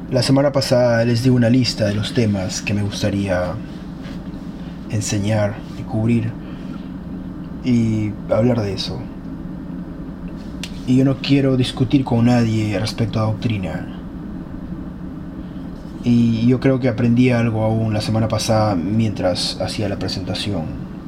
La semana pasada les di una lista de los temas que me gustaría enseñar y cubrir y hablar de eso. Y yo no quiero discutir con nadie respecto a doctrina. Y yo creo que aprendí algo aún la semana pasada mientras hacía la presentación,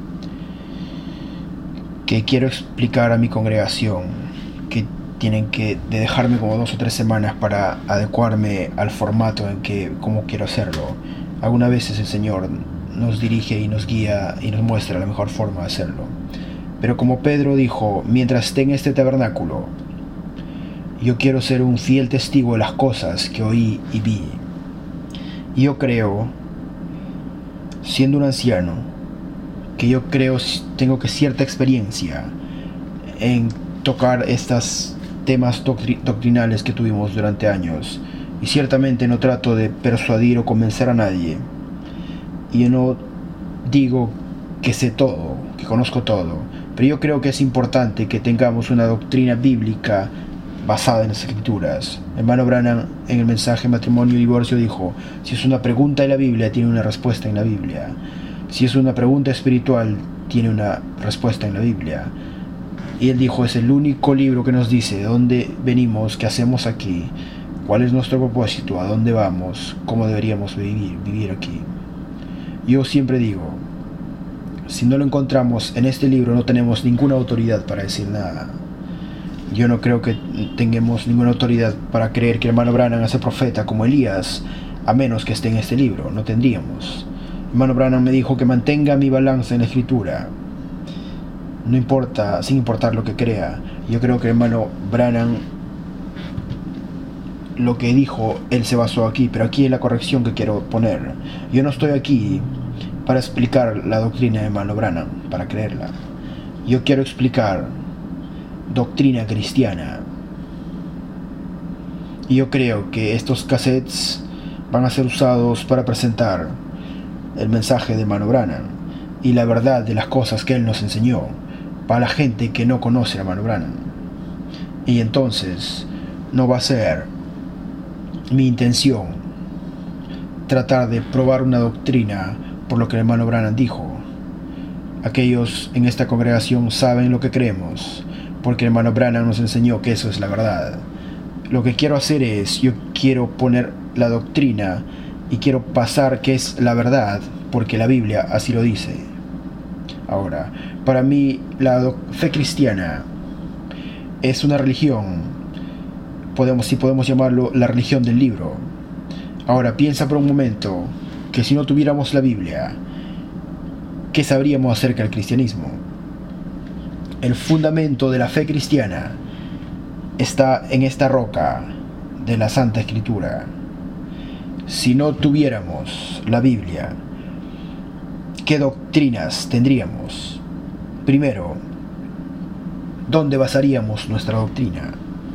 que quiero explicar a mi congregación, que tienen que dejarme como 2 o 3 semanas para adecuarme al formato en que como quiero hacerlo. Algunas veces el Señor nos dirige y nos guía y nos muestra la mejor forma de hacerlo. Pero como Pedro dijo, mientras esté en este tabernáculo, yo quiero ser un fiel testigo de las cosas que oí y vi. Y yo creo, siendo un anciano, que yo creo tengo que cierta experiencia en tocar estos temas doctrinales que tuvimos durante años. Y ciertamente no trato de persuadir o convencer a nadie. Y yo no digo que sé todo, que conozco todo. Pero yo creo que es importante que tengamos una doctrina bíblica basada en las escrituras. Hermano Branham en el mensaje Matrimonio y Divorcio dijo, si es una pregunta de la Biblia, tiene una respuesta en la Biblia. Si es una pregunta espiritual, tiene una respuesta en la Biblia. Y él dijo, es el único libro que nos dice de dónde venimos, qué hacemos aquí, cuál es nuestro propósito, a dónde vamos, cómo deberíamos vivir aquí. Yo siempre digo, si no lo encontramos en este libro, no tenemos ninguna autoridad para decir nada. Yo no creo que tengamos ninguna autoridad para creer que el hermano Branham es el profeta como Elías, a menos que esté en este libro. No tendríamos. El hermano Branham me dijo que mantenga mi balanza en la escritura, no importa, sin importar lo que crea. Yo creo que el hermano Branham, lo que dijo, él se basó aquí, pero aquí es la corrección que quiero poner. Yo no estoy aquí para explicar la doctrina de hermano Branham, para creerla. Yo quiero explicar doctrina cristiana. Y yo creo que estos cassettes van a ser usados para presentar el mensaje de hermano Branham y la verdad de las cosas que él nos enseñó para la gente que no conoce a hermano Branham. Y entonces no va a ser mi intención tratar de probar una doctrina por lo que el hermano Branham dijo. Aquellos en esta congregación saben lo que creemos, porque el hermano Branham nos enseñó que eso es la verdad. Lo que quiero hacer es, yo quiero poner la doctrina y quiero pasar que es la verdad, porque la Biblia así lo dice. Ahora, para mí la fe cristiana es una religión, si podemos llamarlo la religión del libro. Ahora, piensa por un momento que si no tuviéramos la Biblia, ¿qué sabríamos acerca del cristianismo? El fundamento de la fe cristiana está en esta roca de la Santa Escritura. Si no tuviéramos la Biblia, ¿qué doctrinas tendríamos? Primero, ¿dónde basaríamos nuestra doctrina?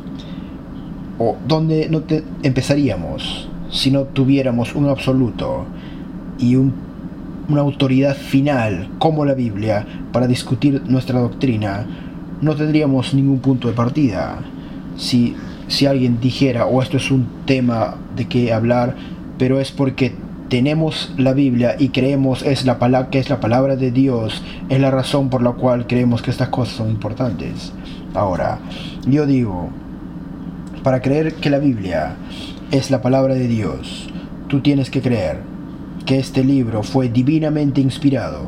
¿O dónde empezaríamos si no tuviéramos un absoluto y una autoridad final como la Biblia para discutir nuestra doctrina? No tendríamos ningún punto de partida. Si alguien dijera, esto es un tema de qué hablar, pero es porque tenemos la Biblia y creemos que es la palabra de Dios, es la razón por la cual creemos que estas cosas son importantes. Ahora, yo digo, para creer que la Biblia es la palabra de Dios, tú tienes que creer que este libro fue divinamente inspirado.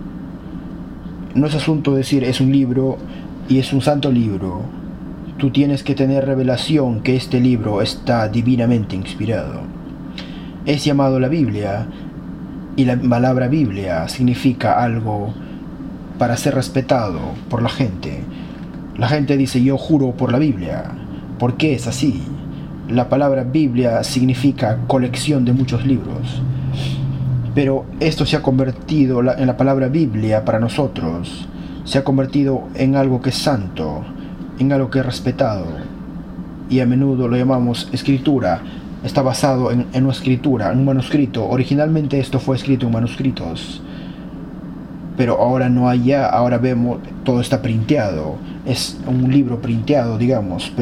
No es asunto de decir es un libro y es un santo libro. Tú tienes que tener revelación que este libro está divinamente inspirado. Es llamado la Biblia, y la palabra Biblia significa algo para ser respetado por la gente. La gente dice, yo juro por la Biblia. ¿Por qué es así? La palabra Biblia significa colección de muchos libros. Pero esto se ha convertido en la palabra Biblia para nosotros. Se ha convertido en algo que es santo, en algo que es respetado. Y a menudo lo llamamos escritura. Está basado en una escritura, en un manuscrito. Originalmente esto fue escrito en manuscritos. Pero ahora no hay ya, ahora vemos, todo está printeado. Es un libro printeado, digamos. Pero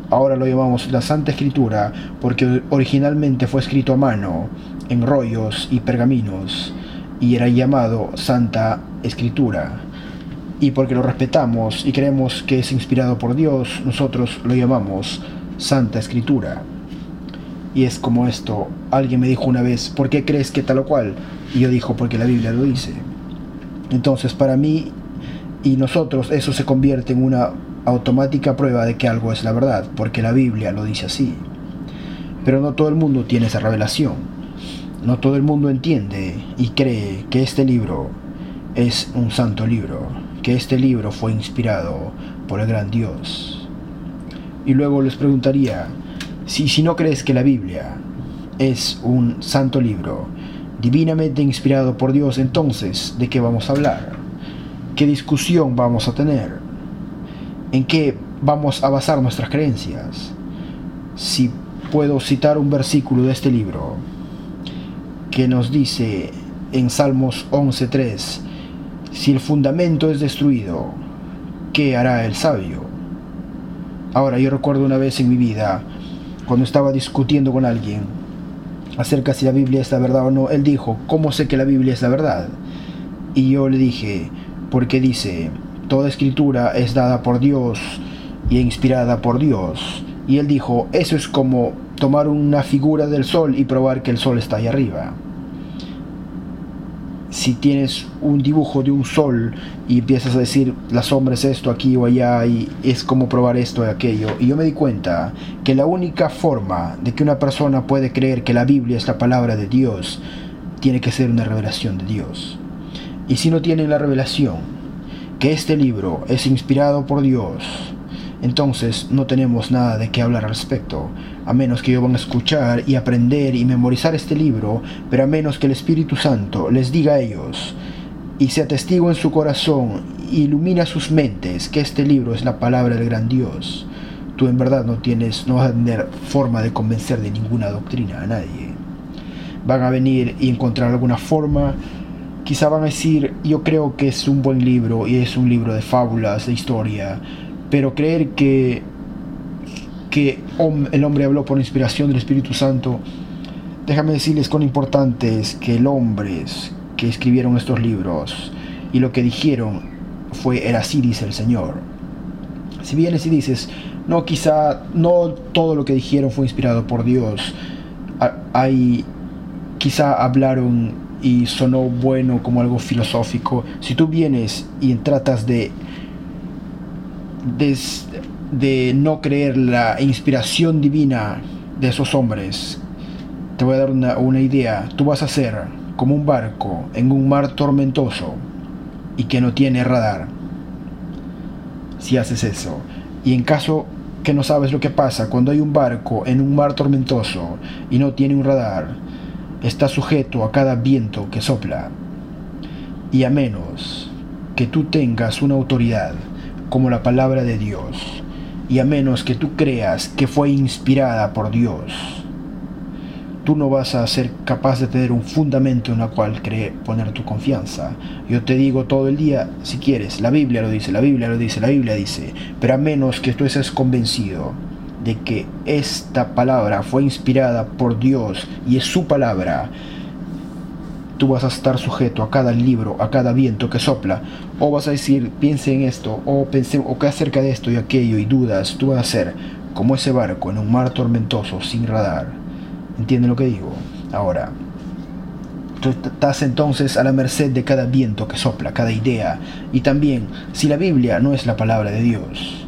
Ahora lo llamamos la Santa Escritura porque originalmente fue escrito a mano, en rollos y pergaminos, y era llamado Santa Escritura. Y porque lo respetamos y creemos que es inspirado por Dios, nosotros lo llamamos Santa Escritura. Y es como esto, alguien me dijo una vez, ¿por qué crees que tal o cual? Y yo dijo, porque la Biblia lo dice. Entonces para mí y nosotros eso se convierte en una automática prueba de que algo es la verdad, porque la Biblia lo dice así. Pero no todo el mundo tiene esa revelación. No todo el mundo entiende y cree que este libro es un santo libro, que este libro fue inspirado por el gran Dios. Y luego les preguntaría, si no crees que la Biblia es un santo libro, divinamente inspirado por Dios, entonces, ¿de qué vamos a hablar? ¿Qué discusión vamos a tener? ¿En qué vamos a basar nuestras creencias? Si puedo citar un versículo de este libro que nos dice en Salmos 11:3, si el fundamento es destruido, ¿qué hará el sabio? Ahora, yo recuerdo una vez en mi vida, cuando estaba discutiendo con alguien acerca si la Biblia es la verdad o no, él dijo, ¿cómo sé que la Biblia es la verdad? Y yo le dije, porque dice, toda escritura es dada por Dios y inspirada por Dios. Y él dijo, eso es como tomar una figura del sol y probar que el sol está ahí arriba. Si tienes un dibujo de un sol y empiezas a decir la sombra es esto aquí o allá y es como probar esto y aquello, y yo me di cuenta que la única forma de que una persona puede creer que la Biblia es la palabra de Dios tiene que ser una revelación de Dios. Y si no tienen la revelación que este libro es inspirado por Dios, entonces no tenemos nada de qué hablar al respecto, a menos que ellos van a escuchar y aprender y memorizar este libro, pero a menos que el Espíritu Santo les diga a ellos y sea testigo en su corazón, ilumina sus mentes que este libro es la palabra del gran Dios. Tú en verdad no vas a tener forma de convencer de ninguna doctrina a nadie. Van a venir y encontrar alguna forma. Quizá van a decir, yo creo que es un buen libro y es un libro de fábulas, de historia, pero creer que el hombre habló por inspiración del Espíritu Santo, déjame decirles cuán importante es que los hombres que escribieron estos libros y lo que dijeron era así dice el Señor. Si vienes y dices, no, quizá no todo lo que dijeron fue inspirado por Dios, quizá hablaron y sonó bueno como algo filosófico. Si tú vienes y tratas de no creer la inspiración divina de esos hombres, te voy a dar una idea. Tú vas a ser como un barco en un mar tormentoso y que no tiene radar. Si haces eso, y en caso que no sabes lo que pasa cuando hay un barco en un mar tormentoso y no tiene un radar, está sujeto a cada viento que sopla, y a menos que tú tengas una autoridad como la palabra de Dios, y a menos que tú creas que fue inspirada por Dios, tú no vas a ser capaz de tener un fundamento en el cual poner tu confianza. Yo te digo todo el día, si quieres, la Biblia lo dice, la Biblia lo dice, la Biblia dice, pero a menos que tú estés convencido de que esta palabra fue inspirada por Dios y es su palabra, tú vas a estar sujeto a cada libro, a cada viento que sopla, o vas a decir, piense en esto, o que acerca de esto y aquello, y dudas. Tú vas a ser como ese barco en un mar tormentoso sin radar. ¿Entienden lo que digo? Ahora, tú estás entonces a la merced de cada viento que sopla, cada idea. Y también, si la Biblia no es la palabra de Dios,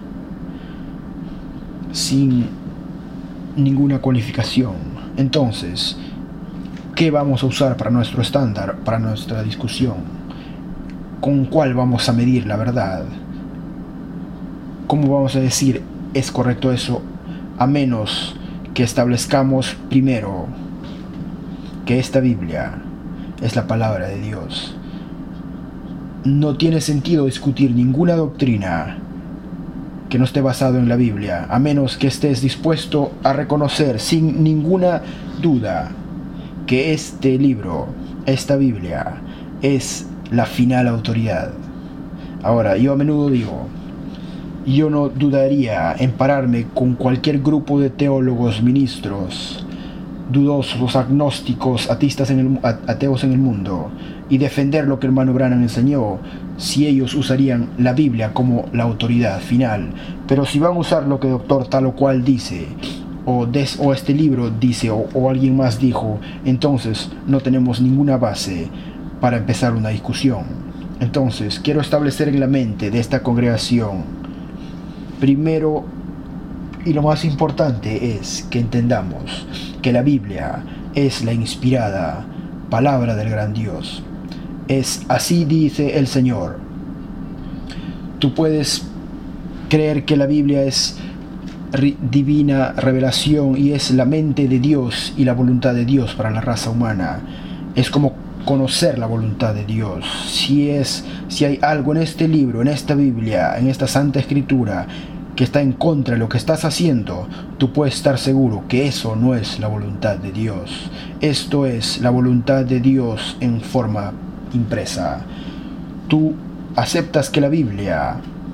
sin ninguna cualificación, entonces, ¿qué vamos a usar para nuestro estándar, para nuestra discusión? ¿Con cuál vamos a medir la verdad? ¿Cómo vamos a decir es correcto eso? A menos que establezcamos primero que esta Biblia es la palabra de Dios. No tiene sentido discutir ninguna doctrina que no esté basado en la Biblia, a menos que estés dispuesto a reconocer sin ninguna duda que este libro, esta Biblia, es la final autoridad. Ahora, yo a menudo digo, yo no dudaría en pararme con cualquier grupo de teólogos, ministros, dudosos, agnósticos, ateos en el mundo, y defender lo que el hermano Branham enseñó, si ellos usarían la Biblia como la autoridad final. Pero si van a usar lo que el doctor tal o cual dice, o este libro dice, o alguien más dijo, entonces no tenemos ninguna base para empezar una discusión. Entonces quiero establecer en la mente de esta congregación, primero y lo más importante es que entendamos que la Biblia es la inspirada palabra del gran Dios. Es así dice el Señor. Tú puedes creer que la Biblia es divina revelación y es la mente de Dios y la voluntad de Dios para la raza humana. Es como conocer la voluntad de Dios. Si hay algo en este libro, en esta Biblia, en esta Santa Escritura que está en contra de lo que estás haciendo, tú puedes estar seguro que eso no es la voluntad de Dios. Esto es la voluntad de Dios en forma impresa. Tú aceptas que la Biblia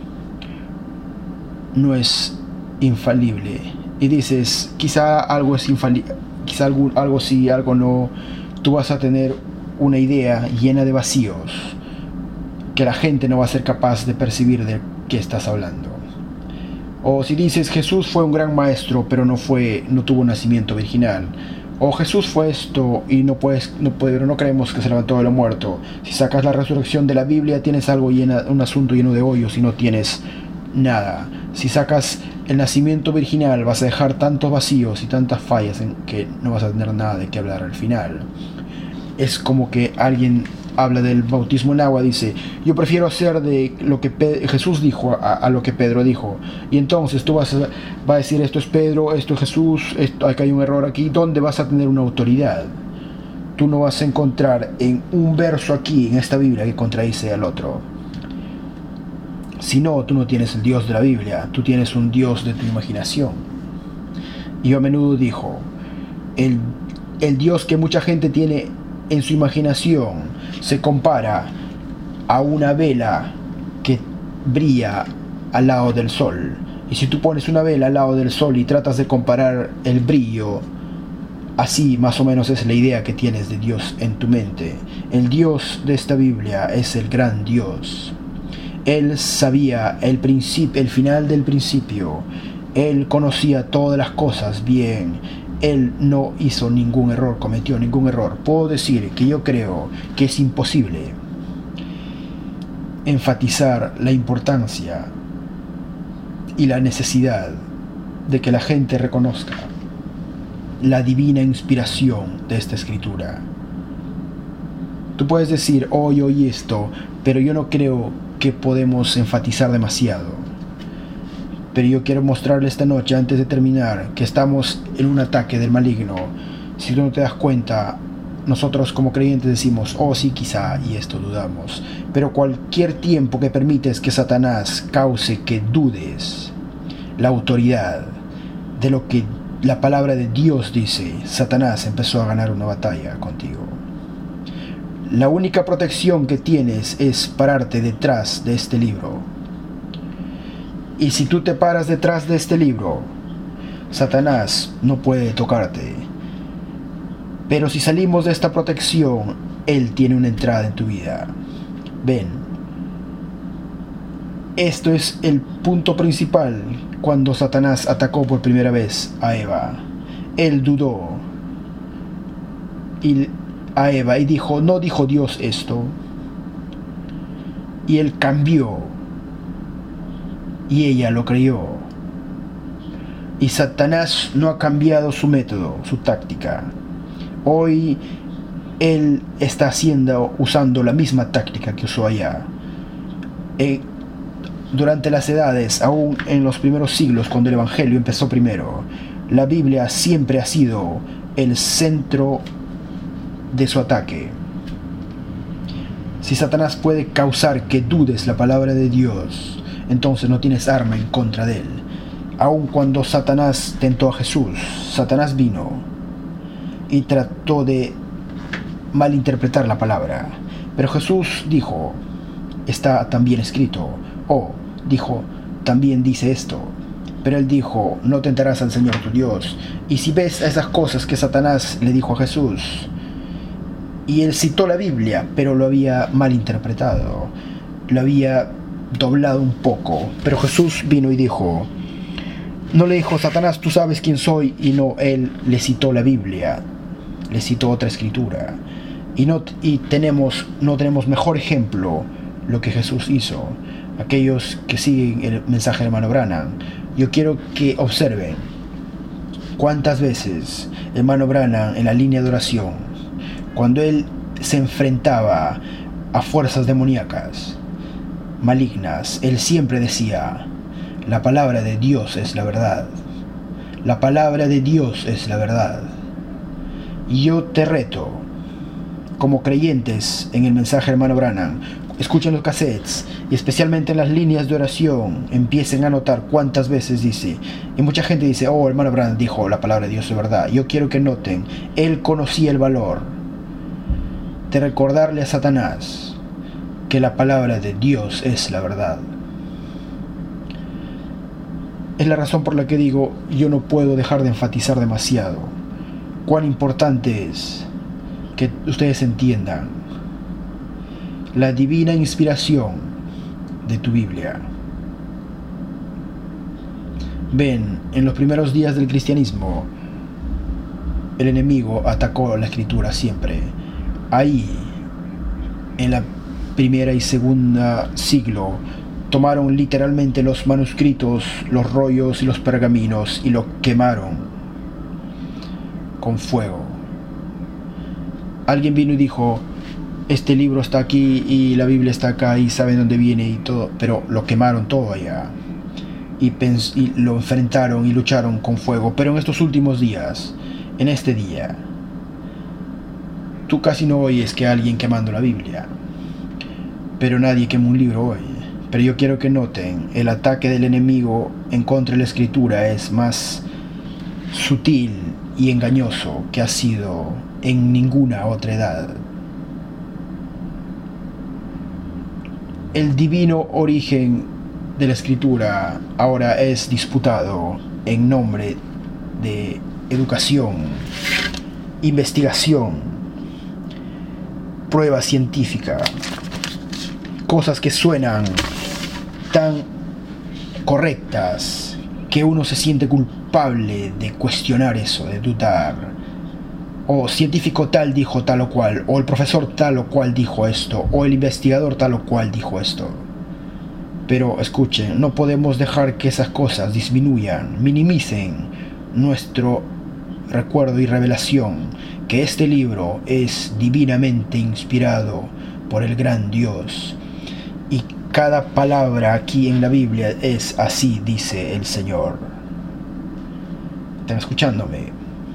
no es infalible y dices, quizá algo es infalible, quizá algo sí, algo no. Tú vas a tener una idea llena de vacíos que la gente no va a ser capaz de percibir de qué estás hablando. O si dices, Jesús fue un gran maestro, pero no tuvo nacimiento virginal. O Jesús fue esto y no creemos que se levantó de lo muerto. Si sacas la resurrección de la Biblia, tienes un asunto lleno de hoyos y no tienes nada. Si sacas el nacimiento virginal, vas a dejar tantos vacíos y tantas fallas en que no vas a tener nada de qué hablar al final. Es como que alguien habla del bautismo en agua, dice, yo prefiero hacer de lo que Jesús dijo a lo que Pedro dijo. Y entonces tú vas a decir, esto es Pedro, esto es Jesús, acá hay un error aquí. ¿Dónde vas a tener una autoridad? Tú no vas a encontrar en un verso aquí, en esta Biblia, que contradice al otro. Si no, tú no tienes el Dios de la Biblia, tú tienes un Dios de tu imaginación. Y yo a menudo dijo, el Dios que mucha gente tiene en su imaginación se compara a una vela que brilla al lado del sol. Y si tú pones una vela al lado del sol y tratas de comparar el brillo, así más o menos es la idea que tienes de Dios en tu mente. El Dios de esta Biblia es el gran Dios. Él sabía el final del principio. Él conocía todas las cosas bien. Él no hizo ningún error, cometió ningún error. Puedo decir que yo creo que es imposible enfatizar la importancia y la necesidad de que la gente reconozca la divina inspiración de esta escritura. Tú puedes decir, hoy oí esto, pero yo no creo que podemos enfatizar demasiado. Pero yo quiero mostrarle esta noche, antes de terminar, que estamos en un ataque del maligno. Si tú no te das cuenta, nosotros como creyentes decimos, oh sí, quizá, y esto dudamos. Pero cualquier tiempo que permites que Satanás cause que dudes la autoridad de lo que la palabra de Dios dice, Satanás empezó a ganar una batalla contigo. La única protección que tienes es pararte detrás de este libro. Y si tú te paras detrás de este libro, Satanás no puede tocarte. Pero si salimos de esta protección, él tiene una entrada en tu vida. Ven, esto es el punto principal cuando Satanás atacó por primera vez a Eva. Él dudó a Eva y dijo, ¿no dijo Dios esto? Y él cambió. Y ella lo creyó. Y Satanás no ha cambiado su método, su táctica. Hoy él está usando la misma táctica que usó allá. Durante las edades, aún en los primeros siglos, cuando el Evangelio empezó primero, la Biblia siempre ha sido el centro de su ataque. Si Satanás puede causar que dudes la palabra de Dios, entonces no tienes arma en contra de él. Aun cuando Satanás tentó a Jesús, Satanás vino y trató de malinterpretar la palabra. Pero Jesús dijo, está también escrito. O dijo, también dice esto. Pero él dijo, no tentarás al Señor tu Dios. Y si ves esas cosas que Satanás le dijo a Jesús, y él citó la Biblia, pero lo había malinterpretado, lo había doblado un poco. Pero Jesús vino y dijo, no le dijo, Satanás, tú sabes quién soy, y no, él le citó la Biblia, le citó otra escritura. Y no tenemos mejor ejemplo lo que Jesús hizo. Aquellos que siguen el mensaje del hermano Branham, yo quiero que observen cuántas veces el hermano Branham en la línea de oración, cuando él se enfrentaba a fuerzas demoníacas, malignas, él siempre decía, la palabra de Dios es la verdad. La palabra de Dios es la verdad. Y yo te reto, como creyentes en el mensaje del hermano Branham, escuchen los cassettes y especialmente en las líneas de oración empiecen a notar cuántas veces dice, y mucha gente dice, oh, el hermano Branham dijo la palabra de Dios es verdad. Yo quiero que noten, él conocía el valor de recordarle a Satanás que la palabra de Dios es la verdad. Es la razón por la que digo, yo no puedo dejar de enfatizar demasiado cuán importante es que ustedes entiendan la divina inspiración de tu Biblia. Ven, en los primeros días del cristianismo, el enemigo atacó la escritura siempre. Ahí, en la primera y segunda siglo, tomaron literalmente los manuscritos, los rollos y los pergaminos y lo quemaron con fuego. Alguien vino y dijo, este libro está aquí y la Biblia está acá y saben dónde viene y todo, pero lo quemaron todo allá y lo enfrentaron y lucharon con fuego. Pero en estos últimos días, en este día, tú casi no oyes que alguien quemando la Biblia, pero nadie quema un libro hoy. Pero yo quiero que noten, el ataque del enemigo en contra de la escritura es más sutil y engañoso que ha sido en ninguna otra edad. El divino origen de la escritura ahora es disputado en nombre de educación, investigación, prueba científica, cosas que suenan tan correctas que uno se siente culpable de cuestionar eso, de dudar. O científico tal dijo tal o cual, o el profesor tal o cual dijo esto, o el investigador tal o cual dijo esto. Pero escuchen, no podemos dejar que esas cosas disminuyan, minimicen nuestro recuerdo y revelación, que este libro es divinamente inspirado por el gran Dios. Y cada palabra aquí en la Biblia es así, dice el Señor. ¿Están escuchándome?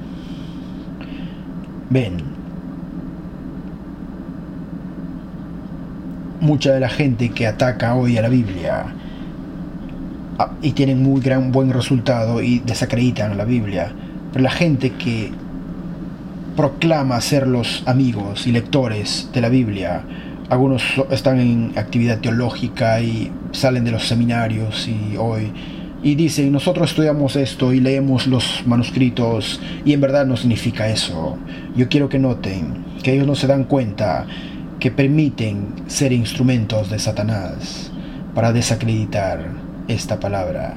Ven, mucha de la gente que ataca hoy a la Biblia y tienen buen resultado y desacreditan la Biblia, pero la gente que proclama ser los amigos y lectores de la Biblia, algunos están en actividad teológica y salen de los seminarios y dicen, nosotros estudiamos esto y leemos los manuscritos y en verdad no significa eso. Yo quiero que noten que ellos no se dan cuenta que permiten ser instrumentos de Satanás para desacreditar esta palabra.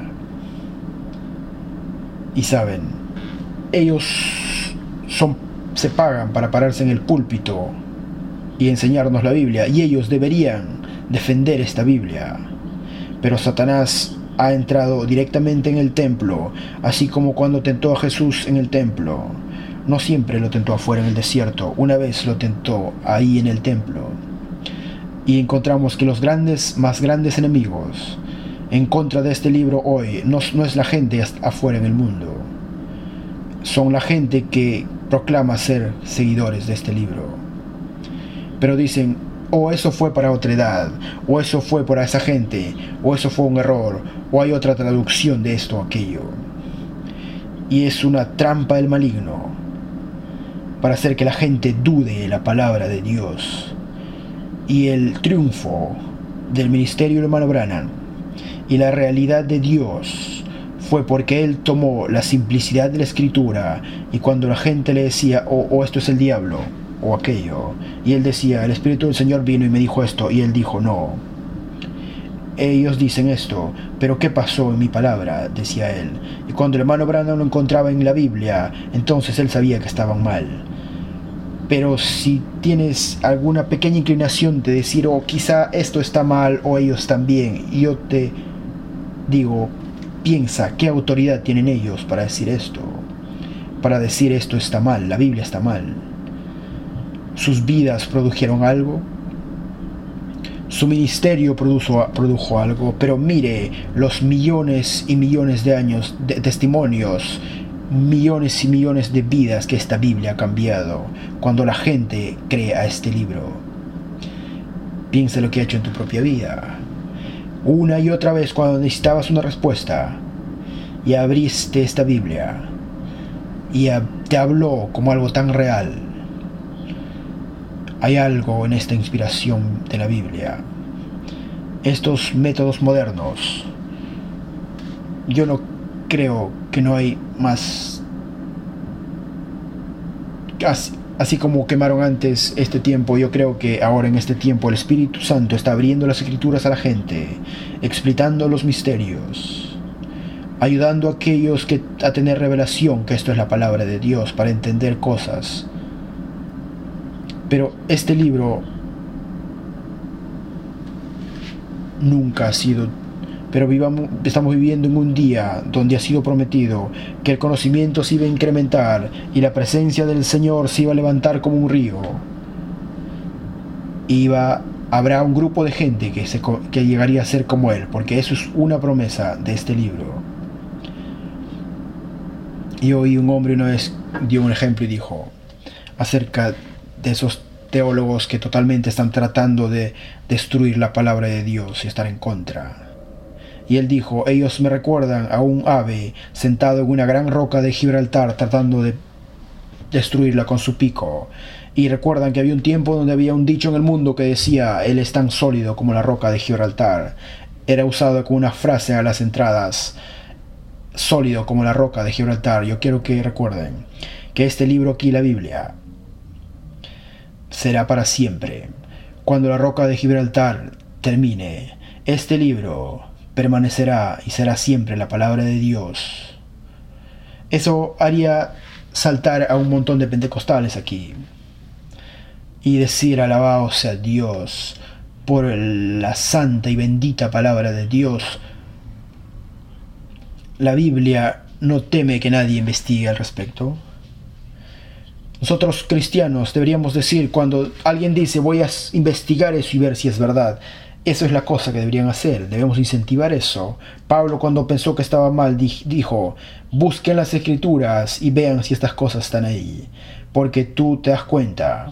Y saben, ellos se pagan para pararse en el púlpito y enseñarnos la Biblia, y ellos deberían defender esta Biblia. Pero Satanás ha entrado directamente en el templo, así como cuando tentó a Jesús en el templo. No siempre lo tentó afuera en el desierto, una vez lo tentó ahí en el templo. Y encontramos que los más grandes enemigos en contra de este libro hoy no es la gente afuera en el mundo, son la gente que proclama ser seguidores de este libro. Pero dicen, o eso fue para otra edad, o eso fue para esa gente, o eso fue un error, o hay otra traducción de esto o aquello. Y es una trampa del maligno para hacer que la gente dude la palabra de Dios. Y el triunfo del ministerio del hermano Branham y la realidad de Dios fue porque él tomó la simplicidad de la escritura, y cuando la gente le decía, esto es el diablo, o aquello, y él decía, el Espíritu del Señor vino y me dijo esto, y él dijo, no. Ellos dicen esto, pero ¿qué pasó en mi palabra?, decía él. Y cuando el hermano Branham lo encontraba en la Biblia, entonces él sabía que estaban mal. Pero si tienes alguna pequeña inclinación de decir, quizá esto está mal o ellos están bien, yo te digo, piensa qué autoridad tienen ellos para decir esto. Para decir esto está mal, la Biblia está mal. ¿Sus vidas produjeron algo? Su ministerio produjo algo, pero mire los millones y millones de años de testimonios, millones y millones de vidas que esta Biblia ha cambiado cuando la gente crea este libro. Piensa lo que ha hecho en tu propia vida. Una y otra vez cuando necesitabas una respuesta y abriste esta Biblia y te habló como algo tan real. Hay algo en esta inspiración de la Biblia. Estos métodos modernos, yo no creo que no hay más. Así como quemaron antes este tiempo, yo creo que ahora en este tiempo el Espíritu Santo está abriendo las Escrituras a la gente, explicando los misterios, ayudando a aquellos a tener revelación que esto es la palabra de Dios para entender cosas. Pero este libro nunca ha sido. Pero estamos viviendo en un día donde ha sido prometido que el conocimiento se iba a incrementar y la presencia del Señor se iba a levantar como un río. Habrá un grupo de gente que llegaría a ser como Él, porque eso es una promesa de este libro. Y hoy un hombre una vez dio un ejemplo y dijo acerca de esos teólogos que totalmente están tratando de destruir la palabra de Dios y estar en contra. Y él dijo, ellos me recuerdan a un ave sentado en una gran roca de Gibraltar tratando de destruirla con su pico. Y recuerdan que había un tiempo donde había un dicho en el mundo que decía, él es tan sólido como la roca de Gibraltar. Era usado como una frase a las entradas, sólido como la roca de Gibraltar. Yo quiero que recuerden que este libro aquí, la Biblia, será para siempre. Cuando la roca de Gibraltar termine, este libro permanecerá y será siempre la palabra de Dios. Eso haría saltar a un montón de pentecostales aquí y decir, alabado sea Dios por la santa y bendita palabra de Dios. La Biblia no teme que nadie investigue al respecto. Nosotros cristianos deberíamos decir, cuando alguien dice voy a investigar eso y ver si es verdad, eso es la cosa que deberían hacer, debemos incentivar eso. Pablo, cuando pensó que estaba mal, dijo, busquen las Escrituras y vean si estas cosas están ahí, porque tú te das cuenta.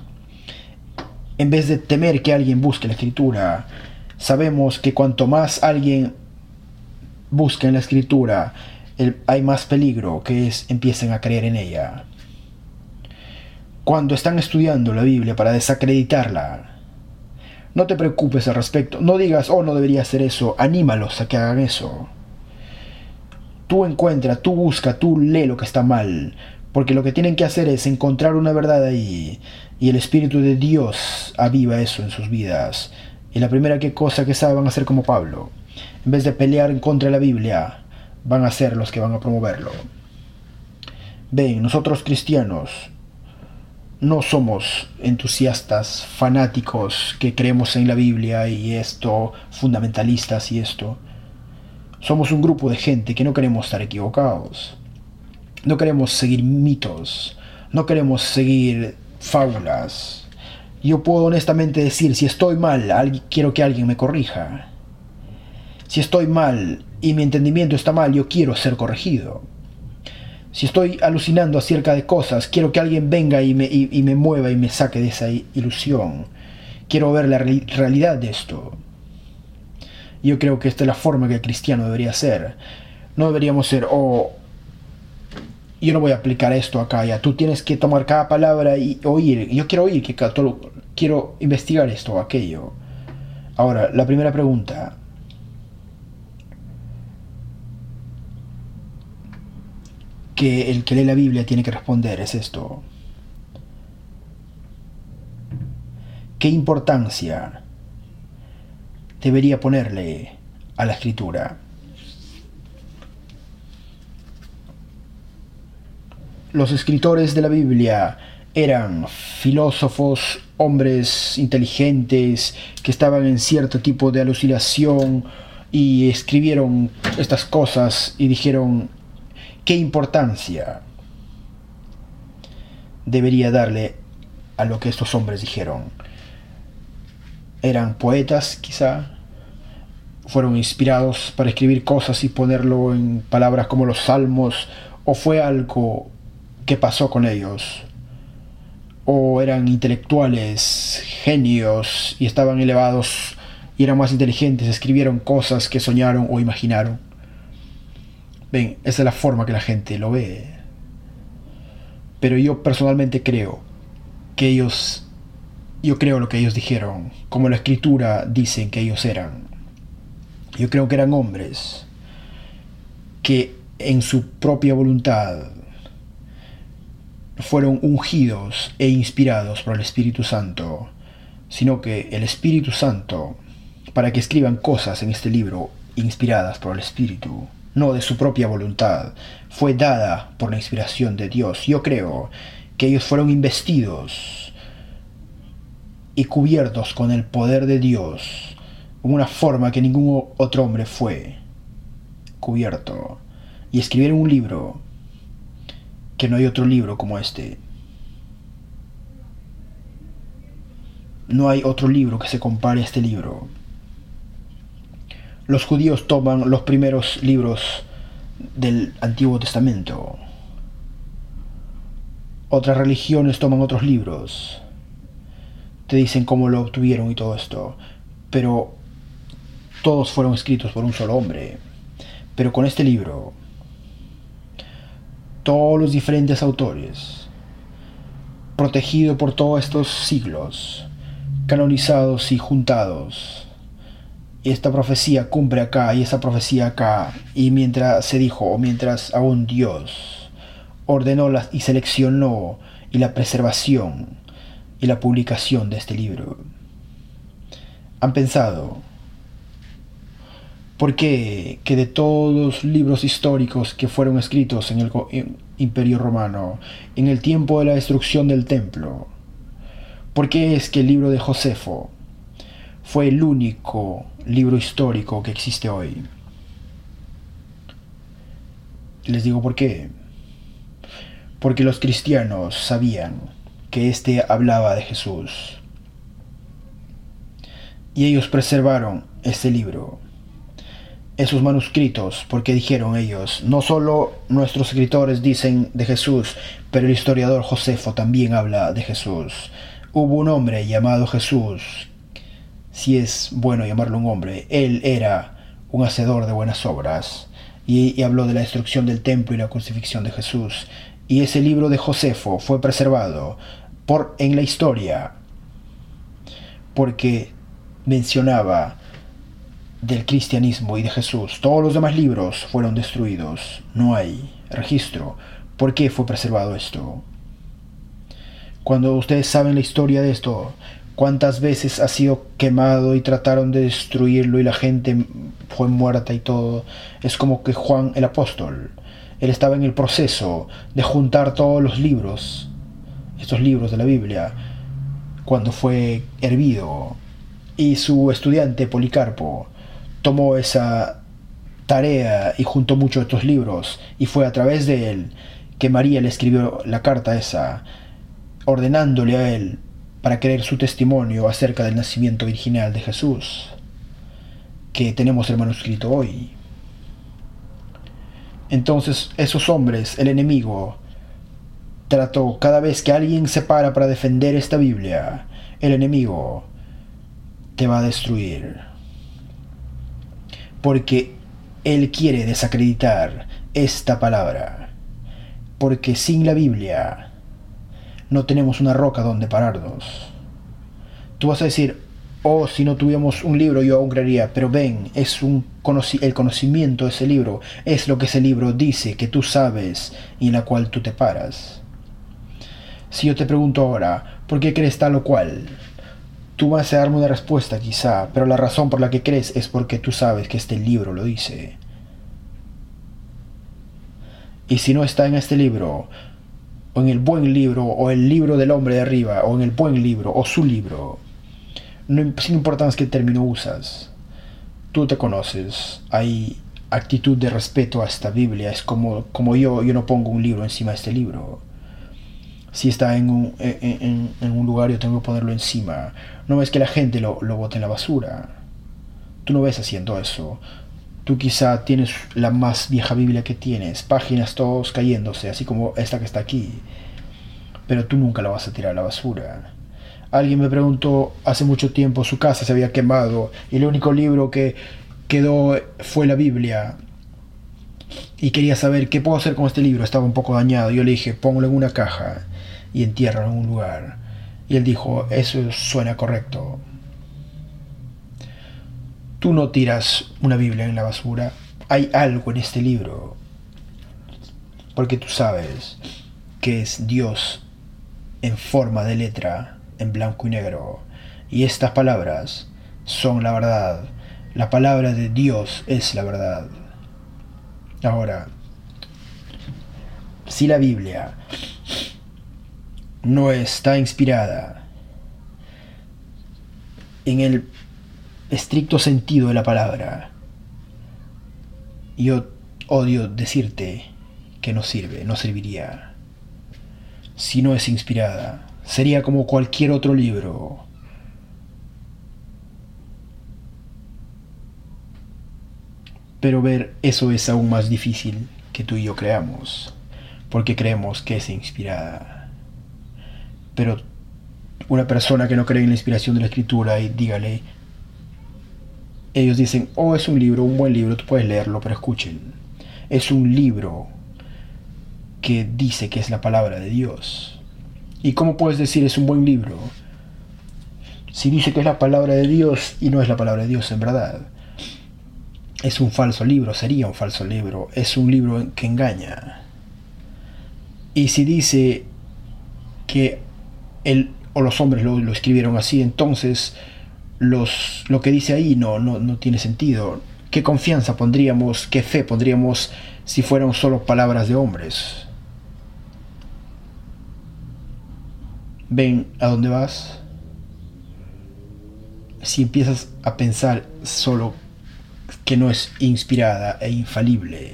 En vez de temer que alguien busque la Escritura, sabemos que cuanto más alguien busca en la Escritura, hay más peligro que empiecen a creer en ella. Cuando están estudiando la Biblia para desacreditarla, no te preocupes al respecto. No digas, no debería hacer eso. Anímalos a que hagan eso. Tú encuentra, tú busca, tú lee lo que está mal. Porque lo que tienen que hacer es encontrar una verdad ahí. Y el Espíritu de Dios aviva eso en sus vidas. Y la primera cosa que saben van a ser como Pablo. En vez de pelear en contra de la Biblia, van a ser los que van a promoverlo. Ven, nosotros cristianos no somos entusiastas, fanáticos que creemos en la Biblia y esto, fundamentalistas y esto. Somos un grupo de gente que no queremos estar equivocados. No queremos seguir mitos. No queremos seguir fábulas. Yo puedo honestamente decir, si estoy mal, quiero que alguien me corrija. Si estoy mal y mi entendimiento está mal, yo quiero ser corregido. Si estoy alucinando acerca de cosas, quiero que alguien venga y me mueva y me saque de esa ilusión. Quiero ver la realidad de esto. Yo creo que esta es la forma que el cristiano debería ser. No deberíamos ser, yo no voy a aplicar esto acá, ya. Tú tienes que tomar cada palabra y oír. Yo quiero oír, quiero investigar esto o aquello. Ahora, la primera pregunta. que el que lee la Biblia tiene que responder es esto. ¿Qué importancia debería ponerle a la escritura? Los escritores de la Biblia eran filósofos, hombres inteligentes que estaban en cierto tipo de alucinación y escribieron estas cosas y dijeron: ¿qué importancia debería darle a lo que estos hombres dijeron? Eran poetas, quizá. Fueron inspirados para escribir cosas y ponerlo en palabras como los salmos, o fue algo que pasó con ellos. O eran intelectuales, genios, y estaban elevados y eran más inteligentes, escribieron cosas que soñaron o imaginaron. Ven, esa es la forma que la gente lo ve. Pero yo personalmente creo que yo creo lo que ellos dijeron, como la escritura dicen que ellos eran. Yo creo que eran hombres que en su propia voluntad fueron ungidos e inspirados por el Espíritu Santo, sino que el Espíritu Santo, para que escriban cosas en este libro inspiradas por el Espíritu, no de su propia voluntad, fue dada por la inspiración de Dios. Yo creo que ellos fueron investidos y cubiertos con el poder de Dios en una forma que ningún otro hombre fue cubierto, y escribieron un libro que no hay otro libro como este. No hay otro libro que se compare a este libro. Los judíos toman los primeros libros del Antiguo Testamento. Otras religiones toman otros libros. Te dicen cómo lo obtuvieron y todo esto. Pero todos fueron escritos por un solo hombre. Pero con este libro, todos los diferentes autores, protegido por todos estos siglos, canonizados y juntados, y esta profecía cumple acá y esa profecía acá, y mientras se dijo, o mientras aún Dios ordenó y seleccionó y la preservación y la publicación de este libro, han pensado: ¿por qué que de todos los libros históricos que fueron escritos en el Imperio Romano, en el tiempo de la destrucción del templo, por qué es que el libro de Josefo fue el único libro histórico que existe hoy? Les digo por qué. Porque los cristianos sabían que este hablaba de Jesús, y ellos preservaron este libro, esos manuscritos, porque dijeron ellos: no solo nuestros escritores dicen de Jesús, pero el historiador Josefo también habla de Jesús. Hubo un hombre llamado Jesús, si es bueno llamarlo un hombre. Él era un hacedor de buenas obras, y habló de la destrucción del templo y la crucifixión de Jesús. Y ese libro de Josefo fue preservado en la historia, porque mencionaba del cristianismo y de Jesús. Todos los demás libros fueron destruidos. No hay registro. ¿Por qué fue preservado esto? Cuando ustedes saben la historia de esto, cuántas veces ha sido quemado y trataron de destruirlo y la gente fue muerta y todo. Es como que Juan el apóstol, él estaba en el proceso de juntar todos los libros, estos libros de la Biblia, cuando fue hervido, y su estudiante Policarpo tomó esa tarea y juntó muchos de estos libros, y fue a través de él que María le escribió la carta esa, ordenándole a él para creer su testimonio acerca del nacimiento virginal de Jesús, que tenemos el manuscrito hoy. Entonces esos hombres, el enemigo, trató, cada vez que alguien se para defender esta Biblia, el enemigo te va a destruir, porque él quiere desacreditar esta palabra, porque sin la Biblia no tenemos una roca donde pararnos. Tú vas a decir: O si no tuviéramos un libro, yo aún creería, pero ven, el conocimiento de ese libro es lo que ese libro dice que tú sabes y en la cual tú te paras. Si yo te pregunto ahora, ¿por qué crees tal o cual? Tú vas a darme una respuesta quizá, pero la razón por la que crees es porque tú sabes que este libro lo dice. Y si no está en este libro, o en el buen libro, o el libro del hombre de arriba, o en el buen libro, o su libro, no, sin importancia qué término usas, tú te conoces. Hay actitud de respeto a esta Biblia. Es como yo no pongo un libro encima de este libro. Si está en un lugar, yo tengo que ponerlo encima. No ves que la gente lo bota en la basura. Tú no ves haciendo eso. Tú quizá tienes la más vieja Biblia que tienes, páginas todos cayéndose, así como esta que está aquí. Pero tú nunca la vas a tirar a la basura. Alguien me preguntó hace mucho tiempo, su casa se había quemado y el único libro que quedó fue la Biblia. Y quería saber qué puedo hacer con este libro, estaba un poco dañado. Yo le dije, póngalo en una caja y entiérralo en un lugar. Y él dijo, eso suena correcto. Tú no tiras una Biblia en la basura. Hay algo en este libro. Porque tú sabes que es Dios en forma de letra, en blanco y negro. Y estas palabras son la verdad. La palabra de Dios es la verdad. Ahora, si la Biblia no está inspirada en el estricto sentido de la palabra, yo odio decirte que no sirve, no serviría. Si no es inspirada, sería como cualquier otro libro. Pero ver eso es aún más difícil que tú y yo creamos, porque creemos que es inspirada. Pero una persona que no cree en la inspiración de la escritura, y dígale, ellos dicen, oh, es un libro, un buen libro, tú puedes leerlo, pero escuchen, es un libro que dice que es la palabra de Dios. ¿Y cómo puedes decir es un buen libro si dice que es la palabra de Dios y no es la palabra de Dios en verdad? Es un falso libro, sería un falso libro, es un libro que engaña. Y si dice que él o los hombres lo escribieron así, entonces lo que dice ahí no tiene sentido. ¿Qué confianza pondríamos, qué fe pondríamos si fueran solo palabras de hombres? ¿Ven a dónde vas? Si empiezas a pensar solo que no es inspirada e infalible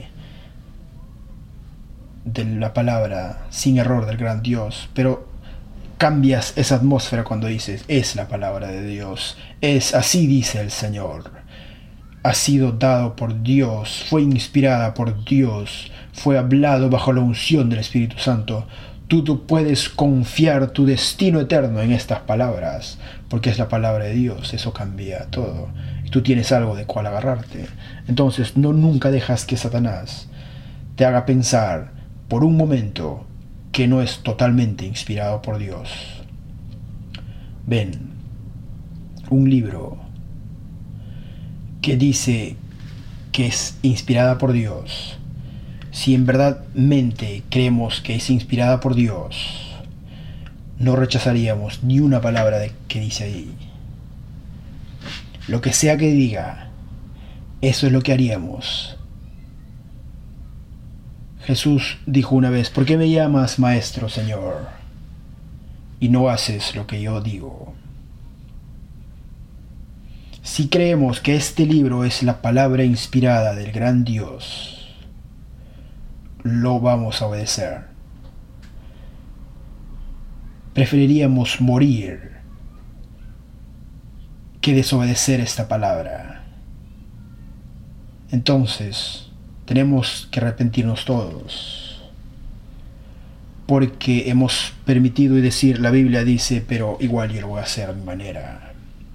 de la palabra sin error del gran Dios, pero cambias esa atmósfera cuando dices es la palabra de Dios, es así dice el Señor, ha sido dado por Dios, fue inspirada por Dios, fue hablado bajo la unción del Espíritu Santo. Tú puedes confiar tu destino eterno en estas palabras, porque es la palabra de Dios, eso cambia todo. Y tú tienes algo de cual agarrarte. Entonces, nunca dejas que Satanás te haga pensar por un momento que no es totalmente inspirado por Dios. Ven, un libro que dice que es inspirada por Dios. Si en verdad mente creemos que es inspirada por Dios, no rechazaríamos ni una palabra que dice ahí. Lo que sea que diga, eso es lo que haríamos. Jesús dijo una vez, ¿por qué me llamas maestro, Señor, y no haces lo que yo digo? Si creemos que este libro es la palabra inspirada del gran Dios, lo vamos a obedecer. Preferiríamos morir que desobedecer esta palabra. Entonces, tenemos que arrepentirnos todos, porque hemos permitido y decir, la Biblia dice, pero igual yo lo voy a hacer a mi manera.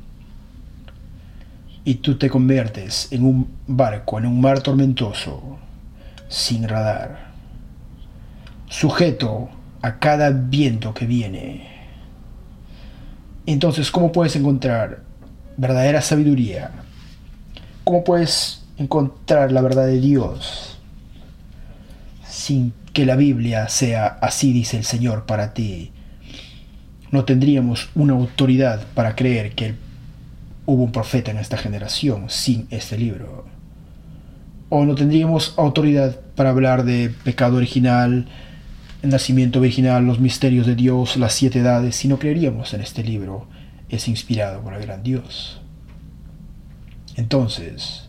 Y tú te conviertes en un barco, en un mar tormentoso, sin radar, sujeto a cada viento que viene. Entonces, ¿cómo puedes encontrar verdadera sabiduría. ¿Cómo puedes encontrar la verdad de Dios sin que la Biblia sea así dice el Señor para ti? No tendríamos una autoridad para creer que hubo un profeta en esta generación sin este libro. O no tendríamos autoridad para hablar de pecado original, el nacimiento virginal, los misterios de Dios, las 7 edades, si no creeríamos en este libro. Es inspirado por el gran Dios. Entonces,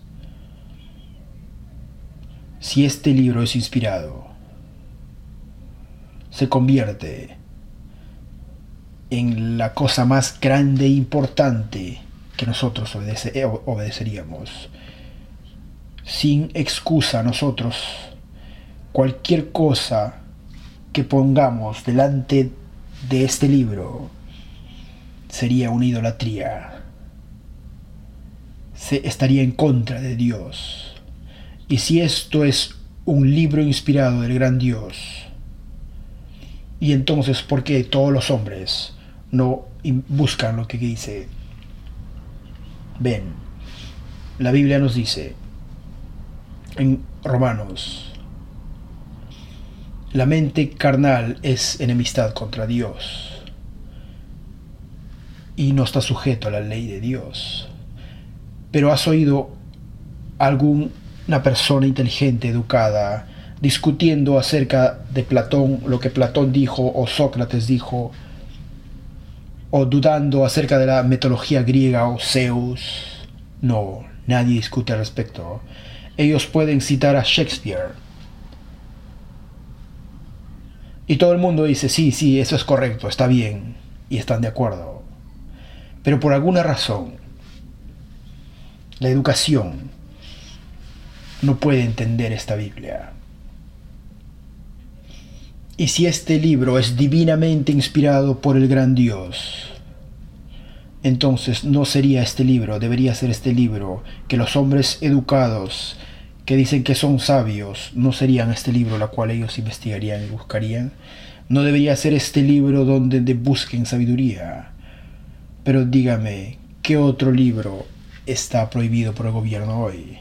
si este libro es inspirado, se convierte en la cosa más grande e importante que nosotros obedeceríamos. Sin excusa nosotros, cualquier cosa que pongamos delante de este libro sería una idolatría. Se estaría en contra de Dios. Y si esto es un libro inspirado del gran Dios, y entonces ¿por qué todos los hombres no buscan lo que dice? Ven, la Biblia nos dice en Romanos: la mente carnal es enemistad contra Dios y no está sujeto a la ley de Dios. Pero has oído alguna persona inteligente, educada, discutiendo acerca de Platón, lo que Platón dijo o Sócrates dijo, o dudando acerca de la mitología griega o Zeus? No, nadie discute al respecto. Ellos pueden citar a Shakespeare y todo el mundo dice sí, eso es correcto, está bien, y están de acuerdo. Pero por alguna razón la educación no puede entender esta Biblia. Y si este libro es divinamente inspirado por el gran Dios, entonces no sería este libro, debería ser este libro que los hombres educados que dicen que son sabios, no serían este libro la cual ellos investigarían y buscarían. No debería ser este libro donde busquen sabiduría. Pero dígame, ¿qué otro libro está prohibido por el gobierno hoy?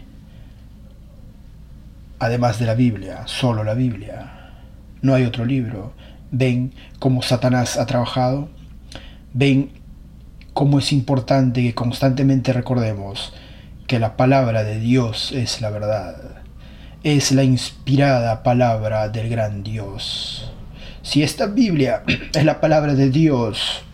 Además de la Biblia, solo la Biblia. No hay otro libro. ¿Ven cómo Satanás ha trabajado? ¿Ven cómo es importante que constantemente recordemos que la palabra de Dios es la verdad? Es la inspirada palabra del gran Dios. Si esta Biblia es la palabra de Dios,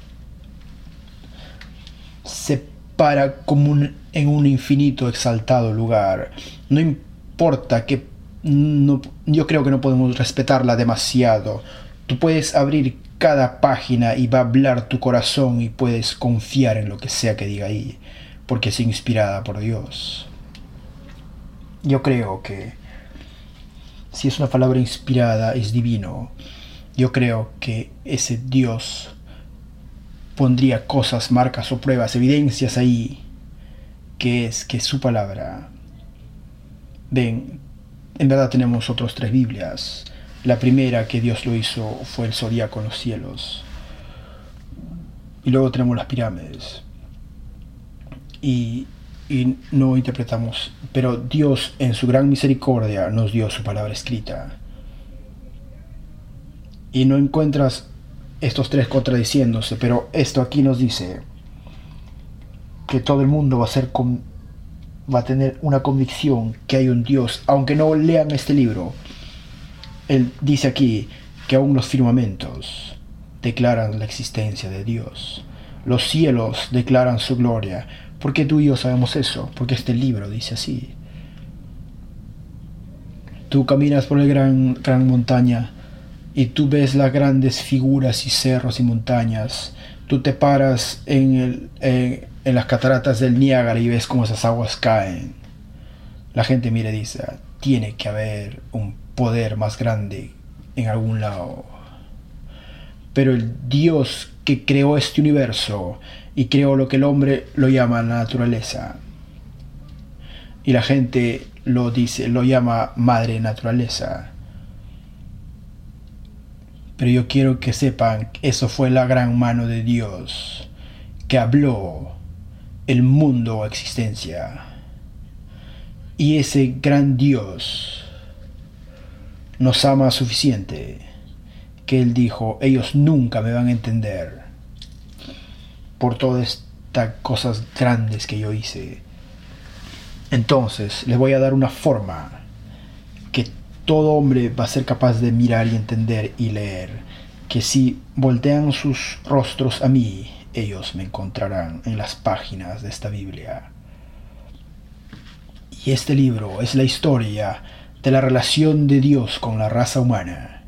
se para como en un infinito exaltado lugar. No importa que yo creo que no podemos respetarla demasiado. Tú puedes abrir cada página y va a hablar tu corazón y puedes confiar en lo que sea que diga ahí, porque es inspirada por Dios. Yo creo que si es una palabra inspirada, es divino. Yo creo que ese Dios pondría cosas, marcas o pruebas, evidencias ahí, que es su palabra. Ven, en verdad tenemos otros 3 Biblias. La primera que Dios lo hizo fue el zodiaco en los cielos. Y luego tenemos las pirámides. Y no interpretamos, pero Dios en su gran misericordia nos dio su palabra escrita. Y no encuentras estos 3 contradiciéndose, pero esto aquí nos dice que todo el mundo va a tener una convicción que hay un Dios, aunque no lean este libro. Él dice aquí que aún los firmamentos declaran la existencia de Dios. Los cielos declaran su gloria. ¿Por qué tú y yo sabemos eso? Porque este libro dice así. Tú caminas por la gran montaña y tú ves las grandes figuras y cerros y montañas. Tú te paras en las cataratas del Niágara y ves cómo esas aguas caen. La gente mira y dice, tiene que haber un poder más grande en algún lado. Pero el Dios que creó este universo y creó lo que el hombre lo llama la naturaleza, y la gente lo llama madre naturaleza. Pero yo quiero que sepan que eso fue la gran mano de Dios que habló el mundo o existencia. Y ese gran Dios nos ama suficiente que Él dijo, ellos nunca me van a entender por todas estas cosas grandes que yo hice. Entonces les voy a dar una forma que todo hombre va a ser capaz de mirar y entender y leer, que si voltean sus rostros a mí, ellos me encontrarán en las páginas de esta Biblia. Y este libro es la historia de la relación de Dios con la raza humana.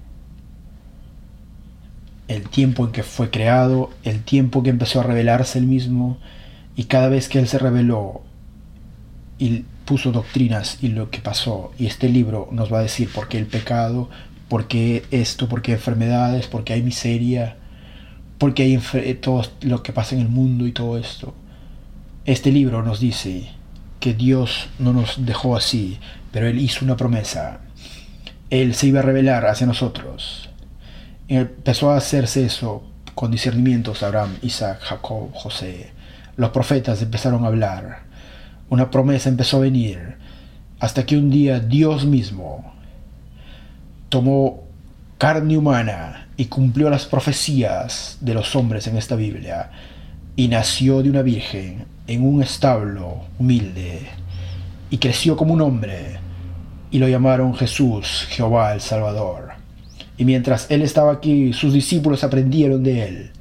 El tiempo en que fue creado, el tiempo que empezó a revelarse Él mismo, y cada vez que Él se reveló y puso doctrinas y lo que pasó. Y este libro nos va a decir por qué el pecado, por qué esto, por qué enfermedades, por qué hay miseria, por qué hay todo lo que pasa en el mundo y todo esto. Este libro nos dice que Dios no nos dejó así, pero Él hizo una promesa. Él se iba a revelar hacia nosotros. Empezó a hacerse eso con discernimientos: Abraham, Isaac, Jacob, José. Los profetas empezaron a hablar. Una promesa empezó a venir, hasta que un día Dios mismo tomó carne humana y cumplió las profecías de los hombres en esta Biblia, y nació de una virgen en un establo humilde, y creció como un hombre, y lo llamaron Jesús, Jehová el Salvador. Y mientras Él estaba aquí, sus discípulos aprendieron de Él,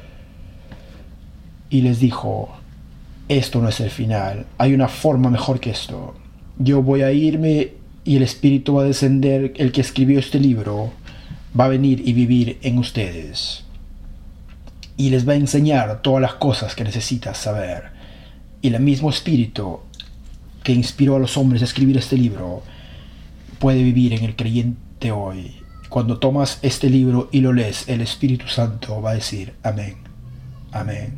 y les dijo: esto no es el final, hay una forma mejor que esto. Yo voy a irme y el Espíritu va a descender, el que escribió este libro va a venir y vivir en ustedes. Y les va a enseñar todas las cosas que necesitas saber. Y el mismo Espíritu que inspiró a los hombres a escribir este libro puede vivir en el creyente hoy. Cuando tomas este libro y lo lees, el Espíritu Santo va a decir amén, amén,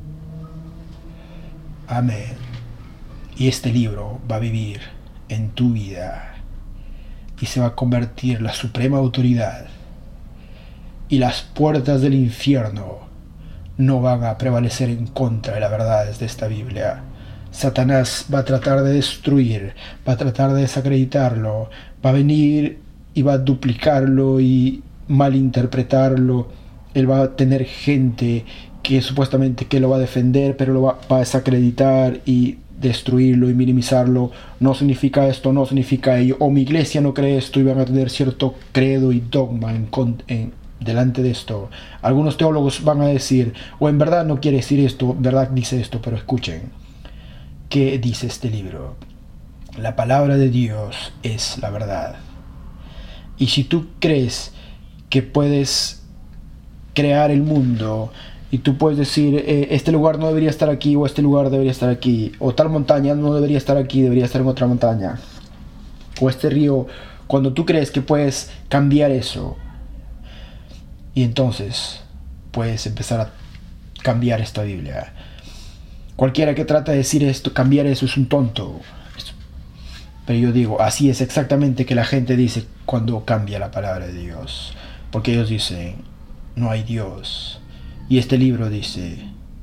amén. Y este libro va a vivir en tu vida y se va a convertir en la suprema autoridad. Y las puertas del infierno no van a prevalecer en contra de las verdades de esta Biblia. Satanás va a tratar de destruir, va a tratar de desacreditarlo, va a venir y va a duplicarlo y malinterpretarlo. Él va a tener gente que supuestamente que lo va a defender, pero lo va a desacreditar y destruirlo y minimizarlo. No significa esto, no significa ello, o mi iglesia no cree esto, y van a tener cierto credo y dogma delante de esto. Algunos teólogos van a decir, o en verdad no quiere decir esto, en verdad dice esto, pero escuchen, ¿qué dice este libro? La palabra de Dios es la verdad. Y si tú crees que puedes crear el mundo, y tú puedes decir, este lugar no debería estar aquí, o este lugar debería estar aquí, o tal montaña no debería estar aquí, debería estar en otra montaña, o este río, cuando tú crees que puedes cambiar eso, y entonces puedes empezar a cambiar esta Biblia. Cualquiera que trata de decir esto, cambiar eso, es un tonto. Pero yo digo, así es exactamente que la gente dice cuando cambia la palabra de Dios. Porque ellos dicen, no hay Dios. Y este libro dice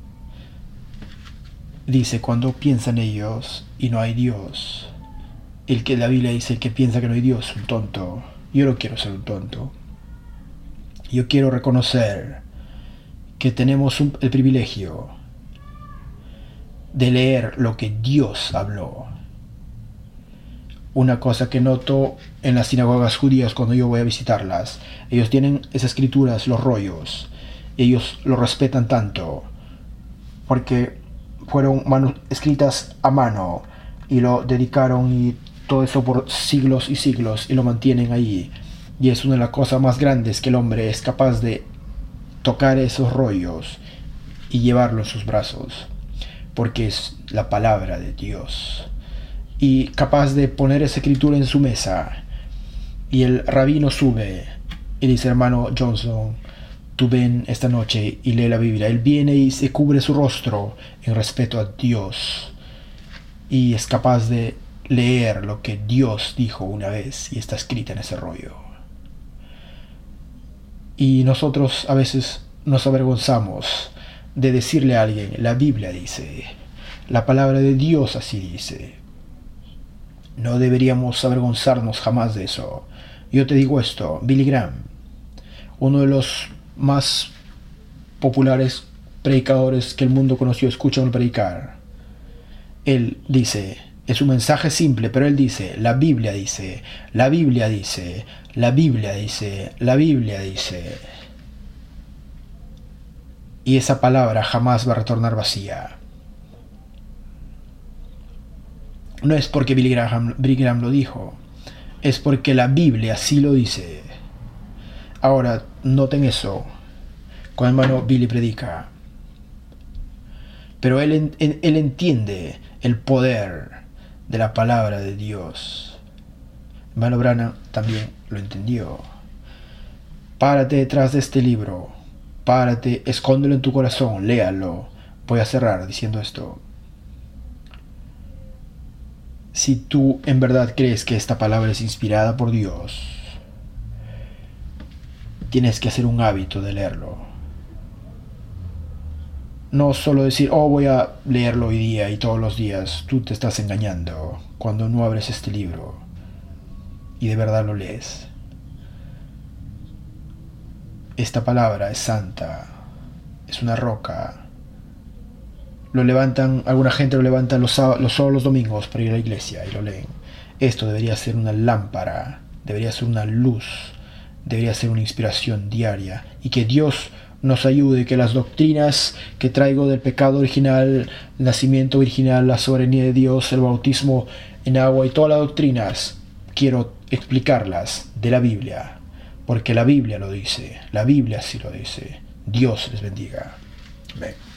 cuando piensan ellos y no hay Dios. La Biblia dice, el que piensa que no hay Dios es un tonto. Yo no quiero ser un tonto. Yo quiero reconocer que tenemos el privilegio de leer lo que Dios habló. Una cosa que noto en las sinagogas judías cuando yo voy a visitarlas, ellos tienen esas escrituras, los rollos, ellos lo respetan tanto porque fueron escritas a mano y lo dedicaron, y todo eso por siglos y siglos, y lo mantienen ahí. Y es una de las cosas más grandes, que el hombre es capaz de tocar esos rollos y llevarlo en sus brazos, porque es la palabra de Dios. Y capaz de poner esa escritura en su mesa, y el rabino sube y dice, hermano Johnson, tú ven esta noche y lee la Biblia. Él viene y se cubre su rostro en respeto a Dios, y es capaz de leer lo que Dios dijo una vez y está escrita en ese rollo. Y nosotros a veces nos avergonzamos de decirle a alguien, la Biblia dice, La palabra de Dios así dice. No deberíamos avergonzarnos jamás de eso. Yo te digo esto, Billy Graham, uno de los más populares predicadores que el mundo conoció, escúchame predicar. Él dice, es un mensaje simple, pero él dice, la Biblia dice, la Biblia dice, la Biblia dice, la Biblia dice. Y esa palabra jamás va a retornar vacía. No es porque Billy Graham lo dijo, es porque la Biblia sí lo dice. Ahora, noten eso, cuando hermano Billy predica. Pero él entiende el poder de la palabra de Dios. Hermano Branham también lo entendió. Párate detrás de este libro, párate, escóndelo en tu corazón, léalo. Voy a cerrar diciendo esto. Si tú en verdad crees que esta palabra es inspirada por Dios, tienes que hacer un hábito de leerlo. No solo decir, oh, voy a leerlo hoy día y todos los días. Tú te estás engañando cuando no abres este libro y de verdad lo lees. Esta palabra es santa, es una roca. Lo levantan, alguna gente lo levanta solo los domingos para ir a la iglesia y lo leen. Esto debería ser una lámpara, debería ser una luz, debería ser una inspiración diaria. Y que Dios nos ayude, que las doctrinas que traigo del pecado original, el nacimiento virginal, la soberanía de Dios, el bautismo en agua y todas las doctrinas, quiero explicarlas de la Biblia. Porque la Biblia lo dice, la Biblia sí lo dice. Dios les bendiga. Amén.